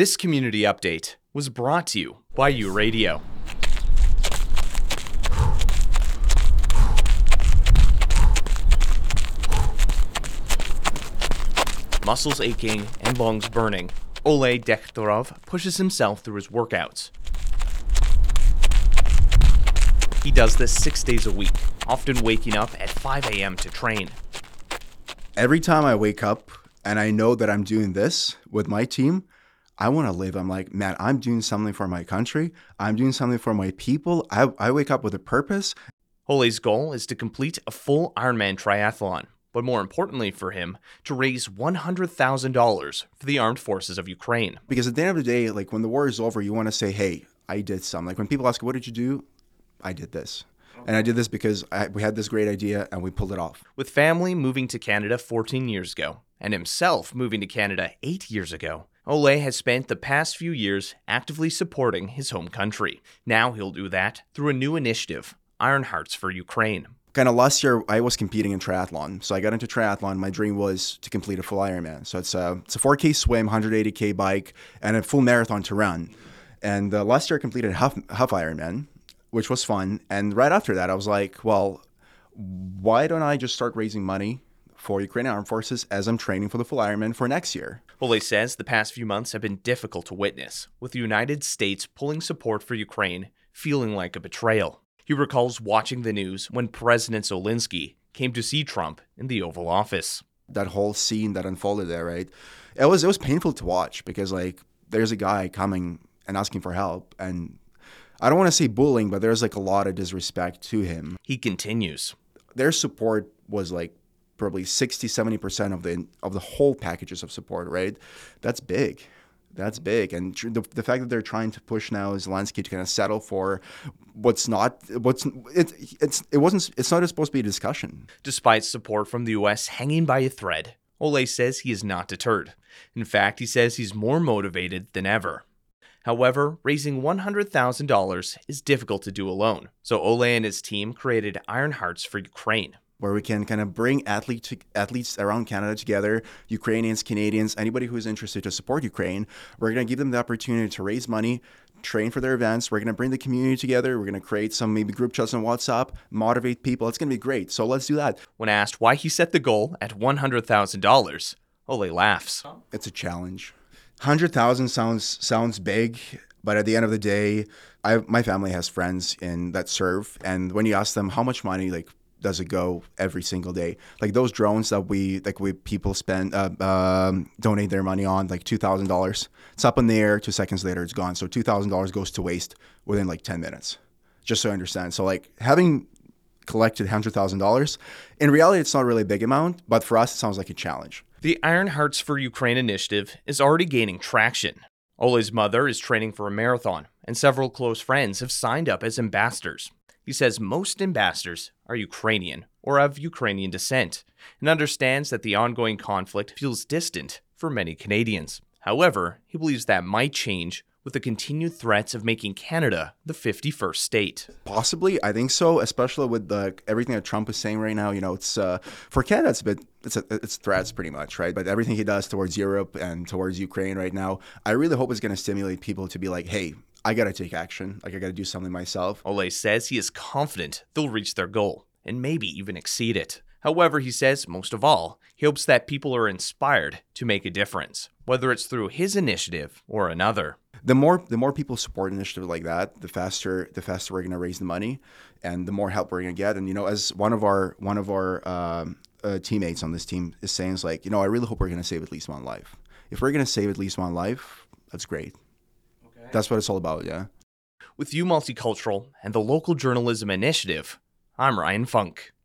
This community update was brought to you by U-Radio. Muscles aching and lungs burning, Oleh Dekhtarov pushes himself through his workouts. He does this 6 days a week, often waking up at 5 a.m. to train. Every time I wake up and I know that I'm doing this with my team, I want to live. I'm like, man, I'm doing something for my country. I'm doing something for my people. I wake up with a purpose. Oleh's goal is to complete a full Ironman triathlon, but more importantly for him, to raise $100,000 for the armed forces of Ukraine. Because at the end of the day, like when the war is over, you want to say, hey, I did something. Like when people ask, what did you do? I did this. And I did this because we had this great idea and we pulled it off. With family moving to Canada 14 years ago, and himself moving to Canada 8 years ago, Oleh has spent the past few years actively supporting his home country. Now he'll do that through a new initiative, Iron Hearts for Ukraine. Kind of last year, I was competing in triathlon. So I got into triathlon. My dream was to complete a full Ironman. So it's a 4K swim, 180K bike, and a full marathon to run. And last year I completed half Ironman, which was fun. And right after that, I was like, well, why don't I just start raising money for Ukrainian Armed Forces as I'm training for the full Ironman for next year? Oleh says the past few months have been difficult to witness, with the United States pulling support for Ukraine feeling like a betrayal. He recalls watching the news when President Zelensky came to see Trump in the Oval Office. That whole scene that unfolded there, right? It was painful to watch because like there's a guy coming and asking for help, and I don't want to say bullying, but there's like a lot of disrespect to him. He continues. Their support was like probably 60-70% of the whole packages of support, right? That's big. That's big. And the fact that they're trying to push now Zelensky to kind of settle for it's not supposed to be a discussion. Despite support from the U.S. hanging by a thread, Oleh says he is not deterred. In fact, he says he's more motivated than ever. However, raising $100,000 is difficult to do alone, so Oleh and his team created Iron Hearts for Ukraine, where we can kind of bring athletes around Canada together, Ukrainians, Canadians, anybody who is interested to support Ukraine. We're going to give them the opportunity to raise money, train for their events. We're going to bring the community together. We're going to create some maybe group chats on WhatsApp, motivate people. It's going to be great. So let's do that. When asked why he set the goal at $100,000, Oleh laughs. It's a challenge. 100,000 sounds big, but at the end of the day, my family has friends that serve, and when you ask them how much money does it go every single day, like those drones that people spend donate their money on, like $2,000, it's up in the air, 2 seconds later it's gone. So $2,000 goes to waste within like 10 minutes, just so I understand. So like having collected $100,000, in reality it's not really a big amount, but for us it sounds like a challenge. The Iron Hearts for Ukraine initiative is already gaining traction. Oleh's mother is training for a marathon, and several close friends have signed up as ambassadors. He says most ambassadors are Ukrainian or of Ukrainian descent, and understands that the ongoing conflict feels distant for many Canadians. However, he believes that might change with the continued threats of making Canada the 51st state. Possibly, I think so, especially with everything that Trump is saying right now. You know, it's for Canada, it's threats pretty much, right? But everything he does towards Europe and towards Ukraine right now, I really hope it's going to stimulate people to be like, hey, I got to take action. Like, I got to do something myself. Oleh says he is confident they'll reach their goal and maybe even exceed it. However, he says, most of all, he hopes that people are inspired to make a difference, whether it's through his initiative or another. The more people support initiatives like that, the faster we're going to raise the money, and the more help we're going to get. And you know, as one of our teammates on this team is saying, is like, you know, I really hope we're going to save at least one life. If we're going to save at least one life, that's great. Okay. That's what it's all about, yeah. With U Multicultural and the Local Journalism Initiative, I'm Ryan Funk.